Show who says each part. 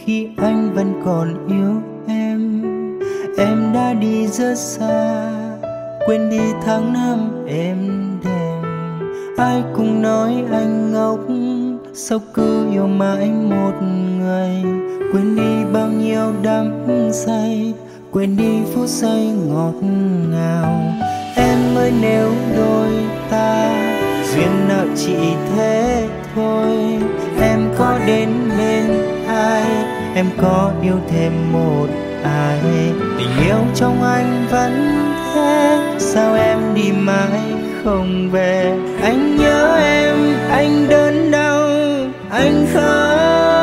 Speaker 1: khi anh vẫn còn yêu em. Em đã đi rất xa, quên đi tháng năm êm đềm. Ai cũng nói anh ngốc, sao cứ yêu mãi một người. Quên đi bao nhiêu đắm say, quên đi phút giây ngọt ngào. Em ơi nếu đôi ta duyên nợ chỉ thế thôi, em có đến bên ai, em có yêu thêm một ai. Tình yêu trong anh vẫn thế, sao em đi mãi không về. Anh nhớ em, anh đớn đau, anh khóc.